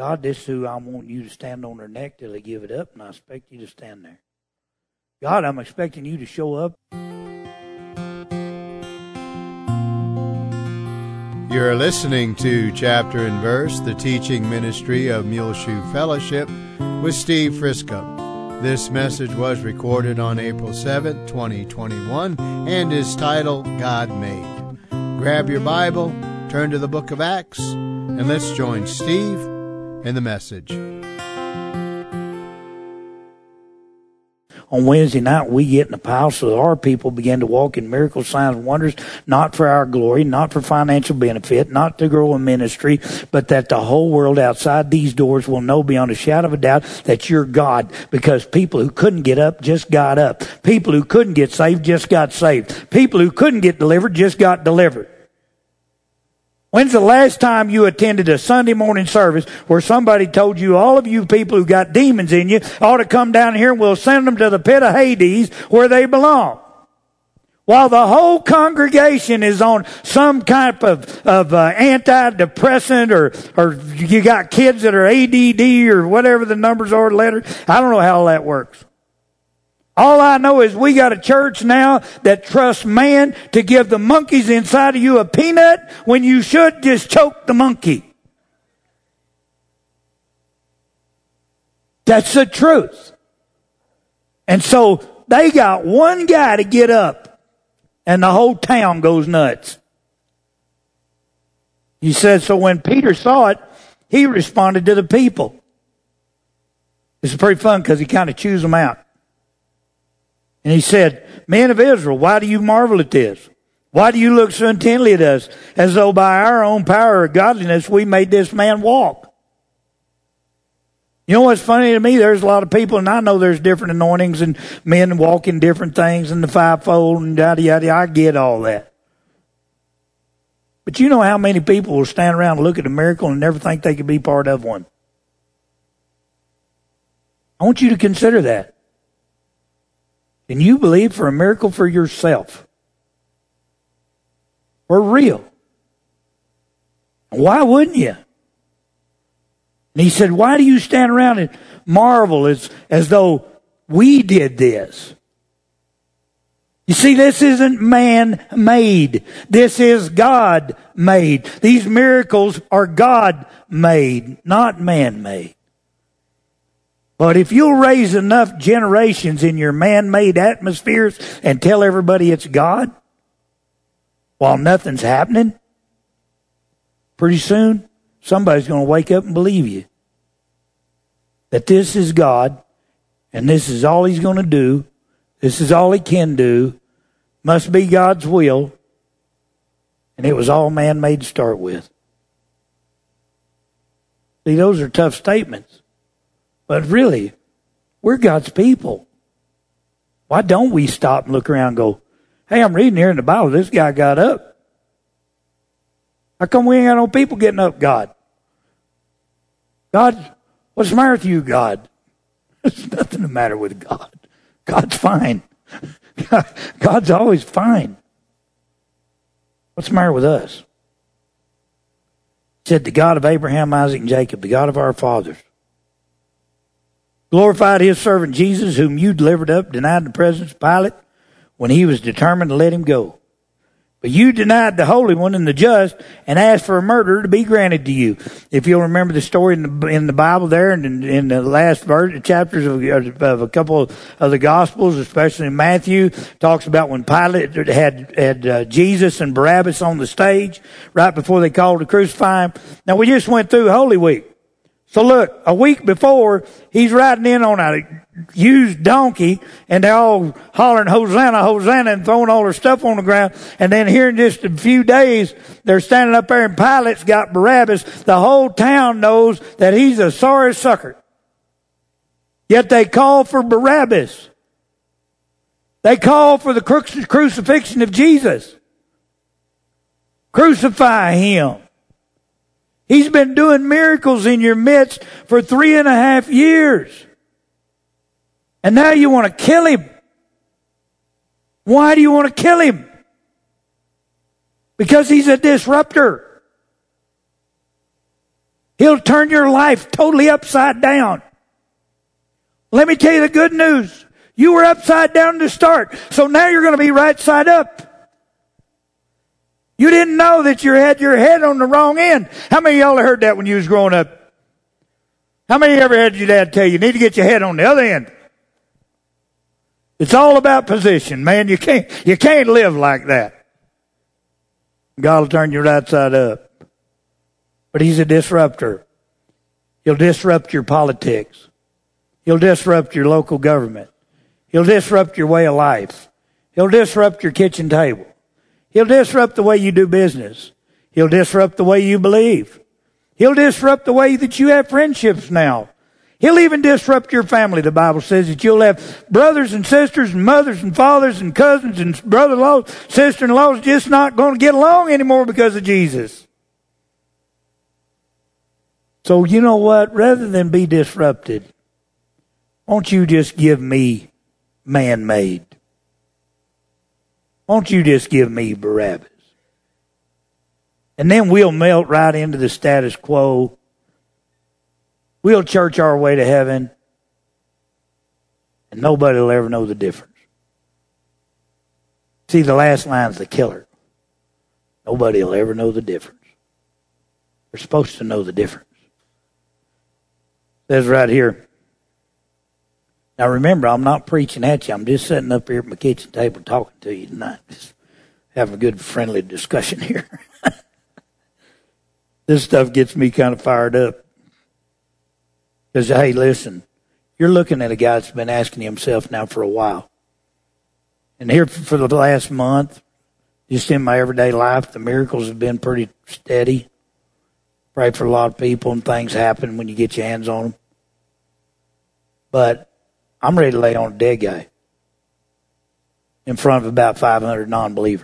God, this is who I want you to stand on their neck till they give it up, and I expect you to stand there. God, I'm expecting you to show up. You're listening to Chapter and Verse, the teaching ministry of Muleshoe Fellowship with Steve Frisco. This message was recorded on April 7, 2021, and is titled, God Made. Grab your Bible, turn to the book of Acts, and let's join Steve in the message. On Wednesday night, we get in the pile so that our people begin to walk in miracles, signs, and wonders, not for our glory, not for financial benefit, not to grow in ministry, but that the whole world outside these doors will know beyond a shadow of a doubt that you're God. Because people who couldn't get up just got up. People who couldn't get saved just got saved. People who couldn't get delivered just got delivered. When's the last time you attended a Sunday morning service where somebody told you, all of you people who got demons in you ought to come down here and we'll send them to the pit of Hades where they belong? While the whole congregation is on some type of antidepressant or you got kids that are ADD or whatever the numbers are, letters. I don't know how all that works. All I know is we got a church now that trusts man to give the monkeys inside of you a peanut when you should just choke the monkey. That's the truth. And so they got one guy to get up and the whole town goes nuts. He said, so when Peter saw it, he responded to the people. This is pretty fun because he kind of chews them out. And he said, men of Israel, why do you marvel at this? Why do you look so intently at us, as though by our own power or godliness we made this man walk? You know what's funny to me? There's a lot of people, and I know there's different anointings and men walking different things and the fivefold and yada yada. I get all that. But you know how many people will stand around and look at a miracle and never think they could be part of one? I want you to consider that. Can you believe for a miracle for yourself? For real? Why wouldn't you? And he said, why do you stand around and marvel as though we did this? You see, this isn't man-made. This is God-made. These miracles are God-made, not man-made. But if you'll raise enough generations in your man-made atmospheres and tell everybody it's God while nothing's happening, pretty soon somebody's going to wake up and believe you. That this is God and this is all He's going to do. This is all He can do. Must be God's will. And it was all man-made to start with. See, those are tough statements. But really, we're God's people. Why don't we stop and look around and go, hey, I'm reading here in the Bible, this guy got up. How come we ain't got no people getting up, God? God, what's the matter with you, God? There's nothing the matter with God. God's fine. God's always fine. What's the matter with us? He said, the God of Abraham, Isaac, and Jacob, the God of our fathers, glorified His servant Jesus, whom you delivered up, denied the presence of Pilate when he was determined to let him go. But you denied the Holy One and the just and asked for a murderer to be granted to you. If you'll remember the story in the Bible there and in the last chapters of a couple of the Gospels, especially in Matthew, talks about when Pilate had Jesus and Barabbas on the stage right before they called to crucify him. Now we just went through Holy Week. So look, a week before, he's riding in on a used donkey, and they're all hollering, Hosanna, Hosanna, and throwing all their stuff on the ground. And then here in just a few days, they're standing up there, and Pilate's got Barabbas. The whole town knows that he's a sorry sucker. Yet they call for Barabbas. They call for the crucifixion of Jesus. Crucify him. He's been doing miracles in your midst for 3.5 years. And now you want to kill him. Why do you want to kill him? Because he's a disruptor. He'll turn your life totally upside down. Let me tell you the good news. You were upside down to start, so now you're going to be right side up. You didn't know that you had your head on the wrong end. How many of y'all heard that when you was growing up? How many of you ever had your dad tell you need to get your head on the other end? It's all about position, man. You can't live like that. God will turn you right side up. But He's a disruptor. He'll disrupt your politics. He'll disrupt your local government. He'll disrupt your way of life. He'll disrupt your kitchen table. He'll disrupt the way you do business. He'll disrupt the way you believe. He'll disrupt the way that you have friendships now. He'll even disrupt your family. The Bible says that you'll have brothers and sisters and mothers and fathers and cousins and brother-in-laws, sister-in-laws just not going to get along anymore because of Jesus. So you know what? Rather than be disrupted, won't you just give me man-made? Won't you just give me Barabbas? And then we'll melt right into the status quo. We'll church our way to heaven. And nobody will ever know the difference. See, the last line's the killer. Nobody will ever know the difference. We're supposed to know the difference. It says right here. Now remember, I'm not preaching at you. I'm just sitting up here at my kitchen table talking to you tonight. Just having a good friendly discussion here. This stuff gets me kind of fired up. Because, hey, listen, you're looking at a guy that's been asking himself now for a while. And here for the last month, just in my everyday life, the miracles have been pretty steady. Pray for a lot of people and things happen when you get your hands on them. But I'm ready to lay on a dead guy in front of about 500 non-believers.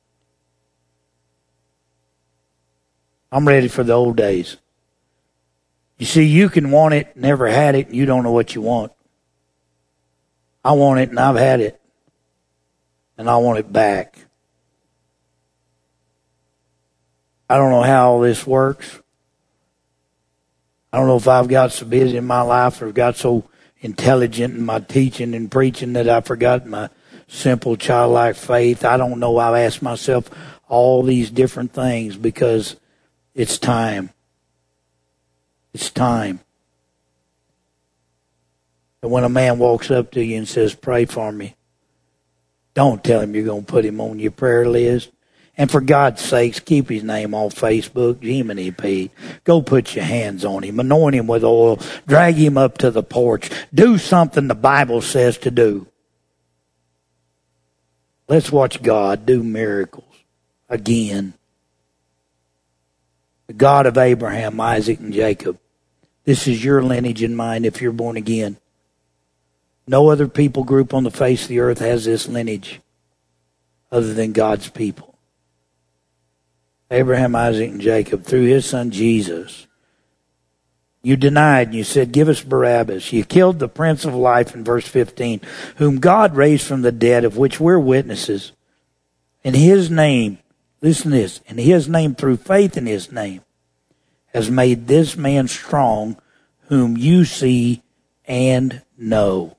I'm ready for the old days. You see, you can want it, never had it, and you don't know what you want. I want it, and I've had it. And I want it back. I don't know how all this works. I don't know if I've got so busy in my life or got so intelligent in my teaching and preaching that I forgot my simple childlike faith. I don't know. I've asked myself all these different things because it's time. It's time. And when a man walks up to you and says, pray for me, don't tell him you're going to put him on your prayer list. And for God's sakes, keep his name on Facebook, Jiminy Pete. Go put your hands on him. Anoint him with oil. Drag him up to the porch. Do something the Bible says to do. Let's watch God do miracles again. The God of Abraham, Isaac, and Jacob. This is your lineage and mine if you're born again. No other people group on the face of the earth has this lineage other than God's people. Abraham, Isaac, and Jacob, through his son Jesus. You denied and you said, give us Barabbas. You killed the Prince of Life in verse 15, whom God raised from the dead, of which we're witnesses. In his name, listen to this, in his name, through faith in his name, has made this man strong, whom you see and know.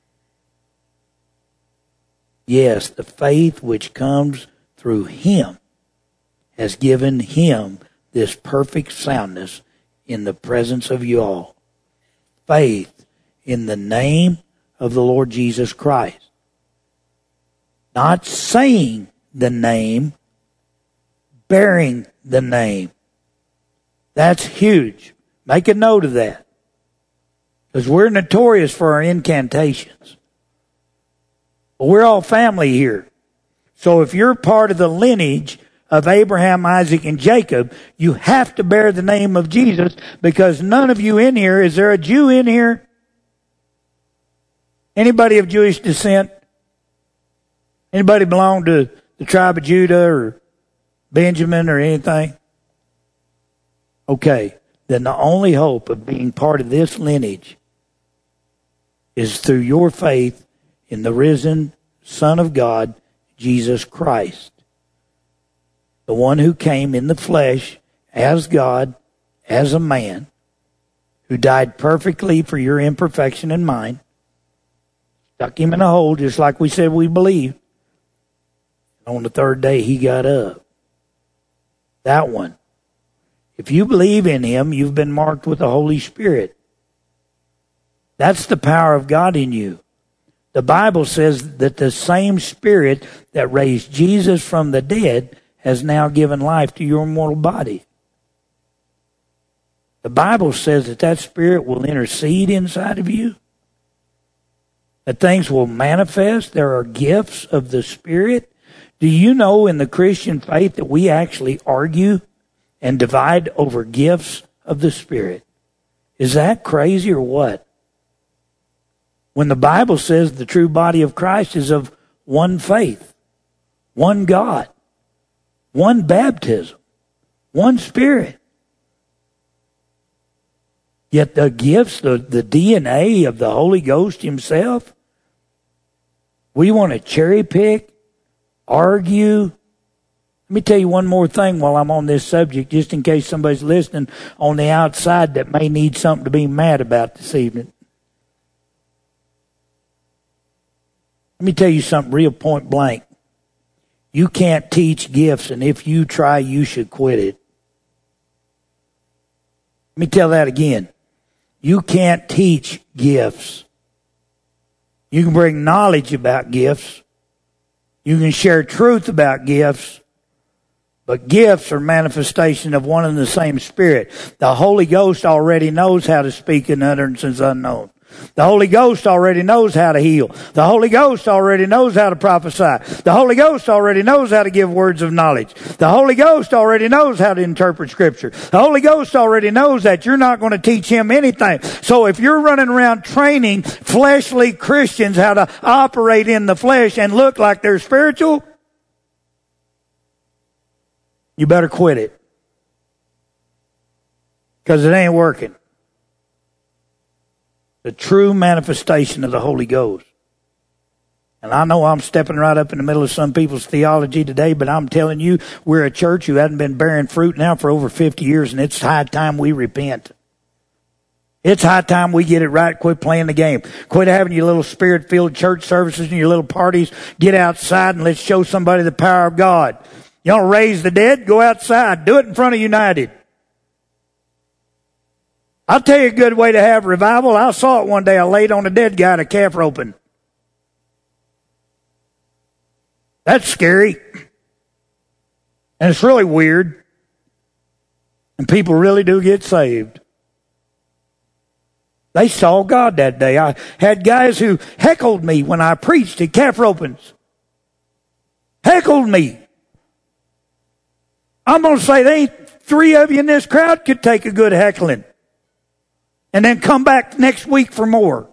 Yes, the faith which comes through him has given him this perfect soundness in the presence of you all. Faith in the name of the Lord Jesus Christ. Not saying the name, bearing the name. That's huge. Make a note of that. Because we're notorious for our incantations. But we're all family here. So if you're part of the lineage of Abraham, Isaac, and Jacob, you have to bear the name of Jesus, because none of you in here, is there a Jew in here? Anybody of Jewish descent? Anybody belong to the tribe of Judah or Benjamin or anything? Okay, then the only hope of being part of this lineage is through your faith in the risen Son of God, Jesus Christ. The one who came in the flesh as God, as a man, who died perfectly for your imperfection and mine, stuck him in a hole just like we said we believe. On the third day, he got up. That one. If you believe in him, you've been marked with the Holy Spirit. That's the power of God in you. The Bible says that the same Spirit that raised Jesus from the dead has now given life to your mortal body. The Bible says that that Spirit will intercede inside of you, that things will manifest. There are gifts of the Spirit. Do you know in the Christian faith that we actually argue and divide over gifts of the Spirit? Is that crazy or what? When the Bible says the true body of Christ is of one faith, one God, one baptism, one Spirit. Yet the gifts, the DNA of the Holy Ghost himself, we want to cherry pick, argue. Let me tell you one more thing while I'm on this subject, just in case somebody's listening on the outside that may need something to be mad about this evening. Let me tell you something real point blank. You can't teach gifts, and if you try, you should quit it. Let me tell that again. You can't teach gifts. You can bring knowledge about gifts. You can share truth about gifts. But gifts are manifestation of one and the same Spirit. The Holy Ghost already knows how to speak in utterances unknown. The Holy Ghost already knows how to heal. The Holy Ghost already knows how to prophesy. The Holy Ghost already knows how to give words of knowledge. The Holy Ghost already knows how to interpret Scripture. The Holy Ghost already knows that you're not going to teach him anything. So if you're running around training fleshly Christians how to operate in the flesh and look like they're spiritual, you better quit it. Because it ain't working. The true manifestation of the Holy Ghost. And I know I'm stepping right up in the middle of some people's theology today, but I'm telling you, we're a church who hasn't been bearing fruit now for over 50 years, and it's high time we repent. It's high time we get it right. Quit playing the game. Quit having your little spirit-filled church services and your little parties. Get outside and let's show somebody the power of God. You want to raise the dead? Go outside. Do it in front of United. I'll tell you a good way to have revival. I saw it one day. I laid on a dead guy at a calf roping. That's scary. And it's really weird. And people really do get saved. They saw God that day. I had guys who heckled me when I preached at calf ropings. Heckled me. I'm going to say they ain't three of you in this crowd could take a good heckling. And then come back next week for more.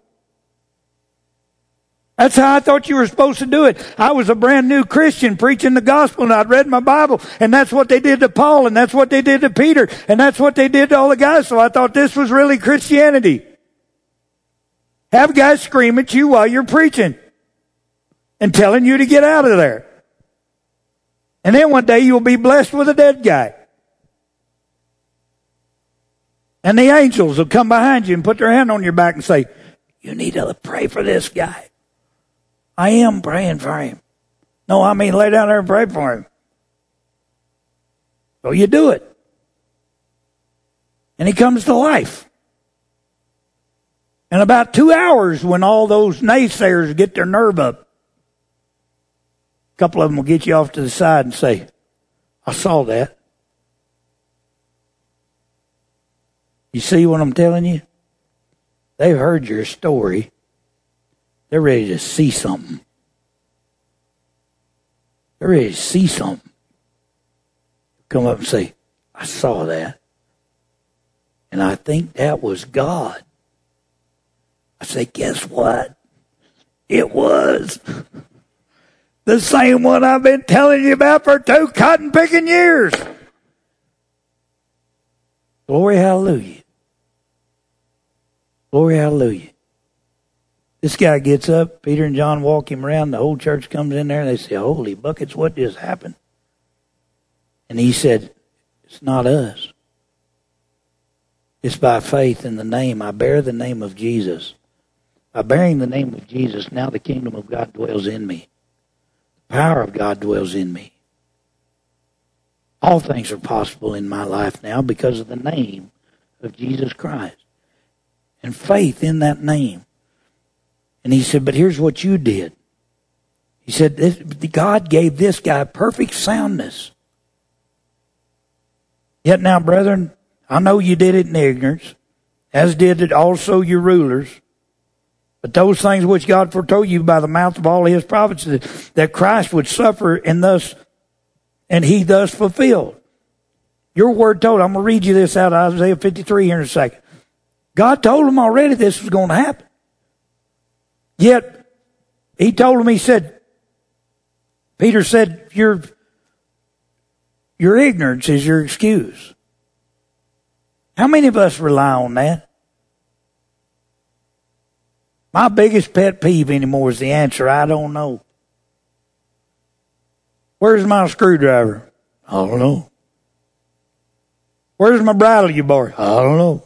That's how I thought you were supposed to do it. I was a brand new Christian preaching the gospel, and I'd read my Bible, and that's what they did to Paul, and that's what they did to Peter, and that's what they did to all the guys. So I thought this was really Christianity. Have guys scream at you while you're preaching and telling you to get out of there. And then one day you'll be blessed with a dead guy. And the angels will come behind you and put their hand on your back and say, you need to pray for this guy. I am praying for him. No, I mean lay down there and pray for him. So you do it. And he comes to life. In about 2 hours, when all those naysayers get their nerve up, a couple of them will get you off to the side and say, I saw that. You see what I'm telling you? They've heard your story. They're ready to see something. They're ready to see something. Come up and say, I saw that. And I think that was God. I say, guess what? It was. The same one I've been telling you about for 2 cotton picking years. Glory, hallelujah. Glory, hallelujah. This guy gets up, Peter and John walk him around, the whole church comes in there and they say, holy buckets, what just happened? And he said, it's not us. It's by faith in the name. I bear the name of Jesus. By bearing the name of Jesus, now the kingdom of God dwells in me. The power of God dwells in me. All things are possible in my life now because of the name of Jesus Christ. And faith in that name. And he said, but here's what you did. He said, God gave this guy perfect soundness. Yet now, brethren, I know you did it in ignorance, as did it also your rulers. But those things which God foretold you by the mouth of all his prophets, that Christ would suffer and he thus fulfilled. Your word told, I'm going to read you this out of Isaiah 53 here in a second. God told him already this was going to happen. Yet, he told him, he said, Peter said, your ignorance is your excuse. How many of us rely on that? My biggest pet peeve anymore is the answer, I don't know. Where's my screwdriver? I don't know. Where's my bridle you borrowed? I don't know.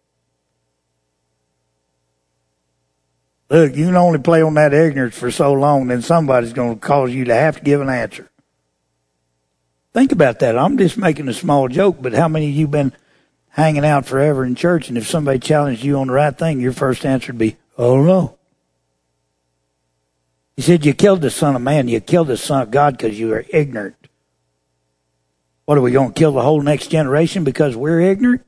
Look, you can only play on that ignorance for so long, then somebody's going to cause you to have to give an answer. Think about that. I'm just making a small joke, but how many of you been hanging out forever in church, and if somebody challenged you on the right thing, your first answer would be, I don't know. He said, you killed the Son of Man. You killed the Son of God because you are ignorant. What, are we going to kill the whole next generation because we're ignorant?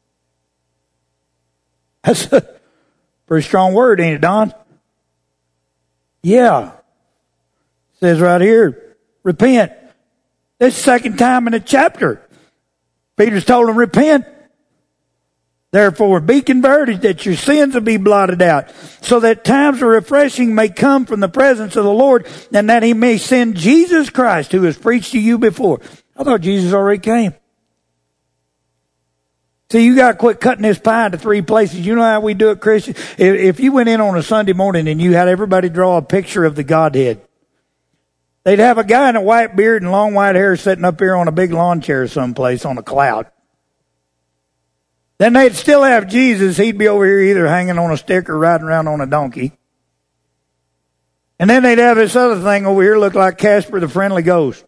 That's a pretty strong word, ain't it, Don? Yeah. It says right here, repent. This is the second time in the chapter. Peter's told them, repent. Therefore, be converted, that your sins will be blotted out, so that times of refreshing may come from the presence of the Lord, and that he may send Jesus Christ, who has preached to you before. I thought Jesus already came. See, you got to quit cutting this pie into three places. You know how we do it, Christian? If you went in on a Sunday morning and you had everybody draw a picture of the Godhead, they'd have a guy in a white beard and long white hair sitting up here on a big lawn chair someplace on a cloud. Then they'd still have Jesus. He'd be over here either hanging on a stick or riding around on a donkey. And then they'd have this other thing over here look like Casper the Friendly Ghost.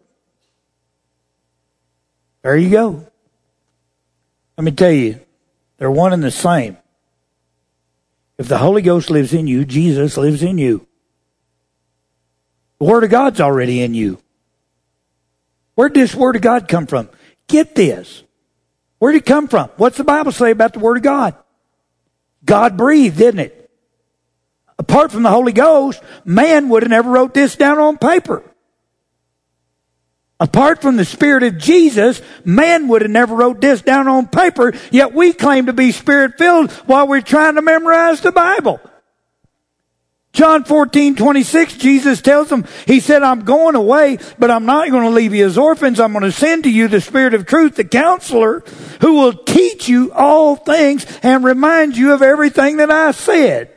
There you go. Let me tell you, they're one and the same. If the Holy Ghost lives in you, Jesus lives in you. The Word of God's already in you. Where did this Word of God come from? Get this. Where did it come from? What's the Bible say about the Word of God? God breathed, didn't it? Apart from the Holy Ghost, man would have never wrote this down on paper. Apart from the Spirit of Jesus, man would have never wrote this down on paper, yet we claim to be Spirit-filled while we're trying to memorize the Bible. John 14:26, Jesus tells them, he said, I'm going away, but I'm not going to leave you as orphans. I'm going to send to you the Spirit of truth, the Counselor, who will teach you all things and remind you of everything that I said.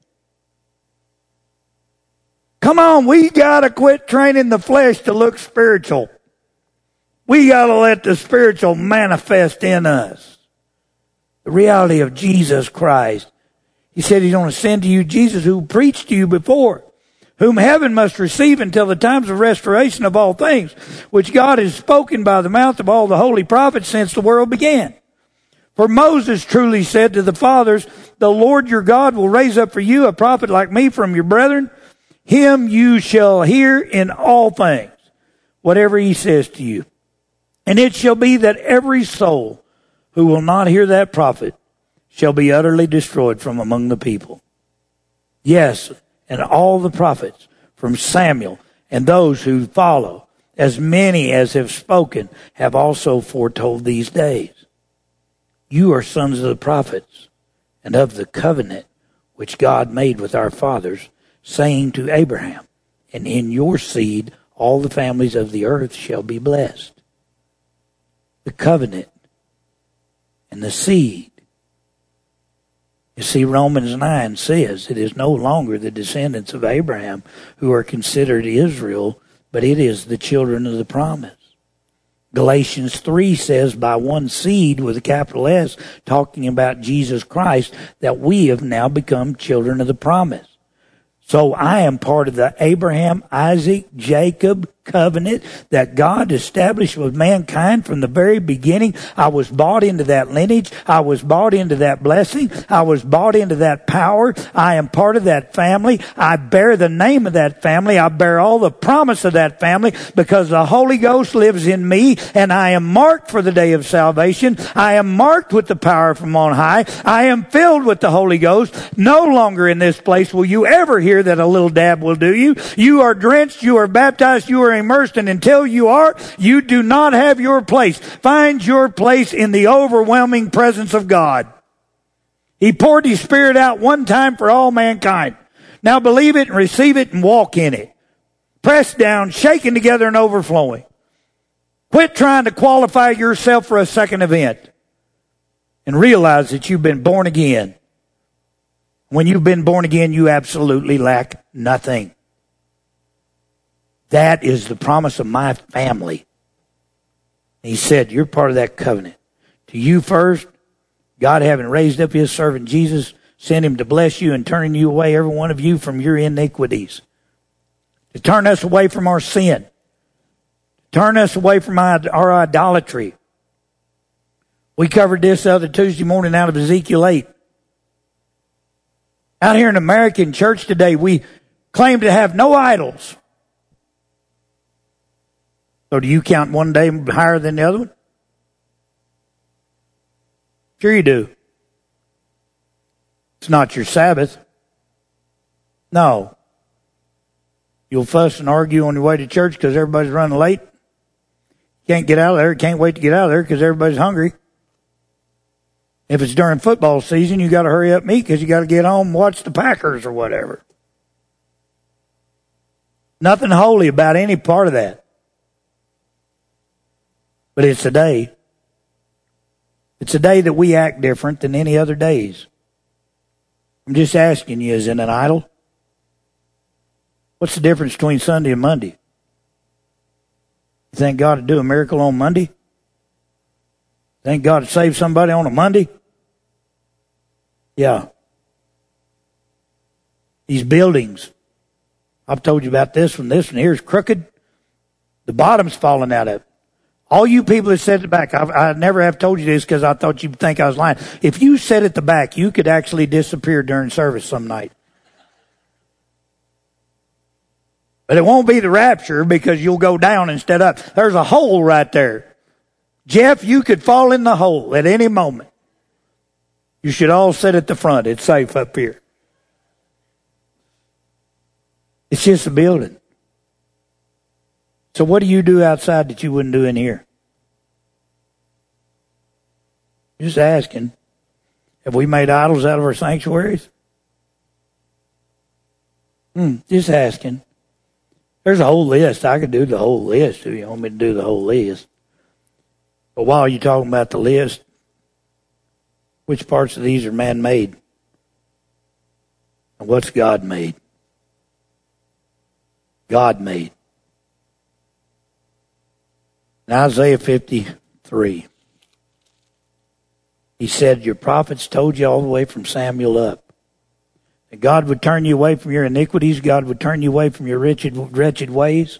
Come on, we got to quit training the flesh to look spiritual. We got to let the spiritual manifest in us. The reality of Jesus Christ. He said he's going to send to you Jesus who preached to you before, whom heaven must receive until the times of restoration of all things, which God has spoken by the mouth of all the holy prophets since the world began. For Moses truly said to the fathers, the Lord your God will raise up for you a prophet like me from your brethren. Him you shall hear in all things, whatever he says to you. And it shall be that every soul who will not hear that prophet shall be utterly destroyed from among the people. Yes, and all the prophets from Samuel and those who follow, as many as have spoken, have also foretold these days. You are sons of the prophets and of the covenant which God made with our fathers, saying to Abraham, and in your seed all the families of the earth shall be blessed. The covenant and the seed. You see, Romans 9 says it is no longer the descendants of Abraham who are considered Israel, but it is the children of the promise. Galatians 3 says, by one seed with a capital S, talking about Jesus Christ, that we have now become children of the promise. So I am part of the Abraham, Isaac, Jacob covenant that God established with mankind from the very beginning. I was bought into that lineage. I was bought into that blessing. I was bought into that power. I am part of that family. I bear the name of that family. I bear all the promise of that family because the Holy Ghost lives in me, and I am marked for the day of salvation. I am marked with the power from on high. I am filled with the Holy Ghost. No longer in this place will you ever hear that a little dab will do you. You are drenched. You are baptized. You are immersed, and until you are, you do not have your place. Find your place in the overwhelming presence of God. He poured His Spirit out one time for all mankind. Now believe it and receive it and walk in it. Pressed down, shaken together and overflowing. Quit trying to qualify yourself for a second event and realize that you've been born again. When you've been born again, you absolutely lack nothing. That is the promise of my family. He said, you're part of that covenant. To you first, God having raised up His servant Jesus, sent Him to bless you and turning you away, every one of you, from your iniquities. To turn us away from our sin. To turn us away from our idolatry. We covered this the other Tuesday morning out of Ezekiel 8. Out here in American church today, we claim to have no idols. So do you count one day higher than the other one? Sure you do. It's not your Sabbath. No. You'll fuss and argue on your way to church because everybody's running late. Can't get out of there. Can't wait to get out of there because everybody's hungry. If it's during football season, you got to hurry up and eat because you got to get home and watch the Packers or whatever. Nothing holy about any part of that. But it's a day. It's a day that we act different than any other days. I'm just asking you, is it an idol? What's the difference between Sunday and Monday? You think God would do a miracle on Monday? Think God would save somebody on a Monday? Yeah. These buildings. I've told you about this one. This one here is crooked. The bottom's falling out of it. All you people that sit at the back, I never have told you this because I thought you'd think I was lying. If you sat at the back, you could actually disappear during service some night. But it won't be the rapture because you'll go down instead of up. There's a hole right there. Jeff, you could fall in the hole at any moment. You should all sit at the front. It's safe up here. It's just a building. So what do you do outside that you wouldn't do in here? Just asking. Have we made idols out of our sanctuaries? Just asking. There's a whole list. I could do the whole list if you want me to do the whole list. But while you're talking about the list, which parts of these are man-made? And what's God-made? God-made. In Isaiah 53, He said, your prophets told you all the way from Samuel up. That God would turn you away from your iniquities. God would turn you away from your wretched ways.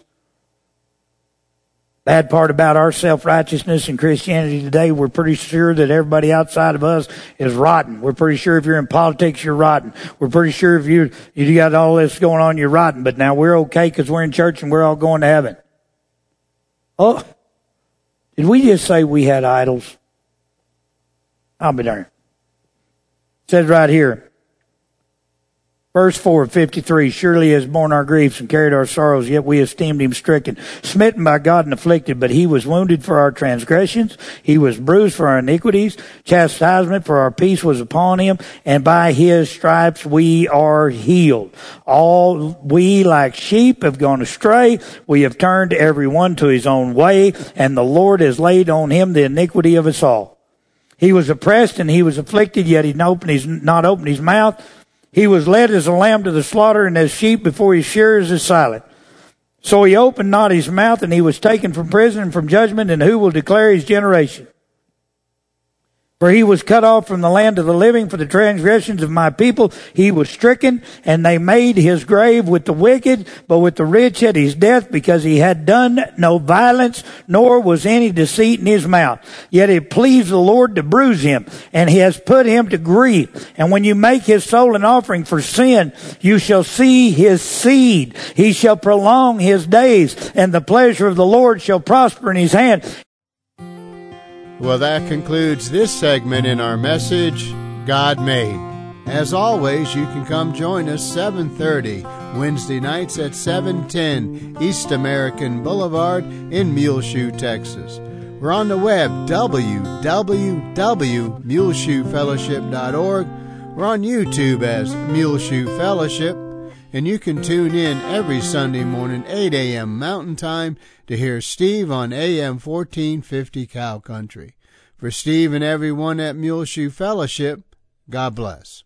Bad part about our self-righteousness in Christianity today, we're pretty sure that everybody outside of us is rotten. We're pretty sure if you're in politics, you're rotten. We're pretty sure if you got all this going on, you're rotten. But now we're okay because we're in church and we're all going to heaven. Oh, did we just say we had idols? I'll be darned. It says right here, verse 4 of 53, surely He has borne our griefs and carried our sorrows, yet we esteemed Him stricken, smitten by God and afflicted. But He was wounded for our transgressions, He was bruised for our iniquities, chastisement for our peace was upon Him, and by His stripes we are healed. All we like sheep have gone astray, we have turned every one to his own way, and the Lord has laid on Him the iniquity of us all. He was oppressed and He was afflicted, yet He not opened His mouth. He was led as a lamb to the slaughter, and as sheep before his shearers is silent. So he opened not his mouth, and he was taken from prison and from judgment, and who will declare his generation? For he was cut off from the land of the living for the transgressions of my people. He was stricken, and they made his grave with the wicked, but with the rich at his death, because he had done no violence, nor was any deceit in his mouth. Yet it pleased the Lord to bruise him, and he has put him to grief. And when you make his soul an offering for sin, you shall see his seed. He shall prolong his days, and the pleasure of the Lord shall prosper in his hand. Well, that concludes this segment in our message, God Made. As always, you can come join us 7:30 Wednesday nights at 710 East American Boulevard in Muleshoe, Texas. We're on the web, www.muleshoefellowship.org. We're on YouTube as Muleshoe Fellowship. And you can tune in every Sunday morning, 8 a.m. Mountain Time, to hear Steve on AM 1450 Cow Country. For Steve and everyone at Muleshoe Fellowship, God bless.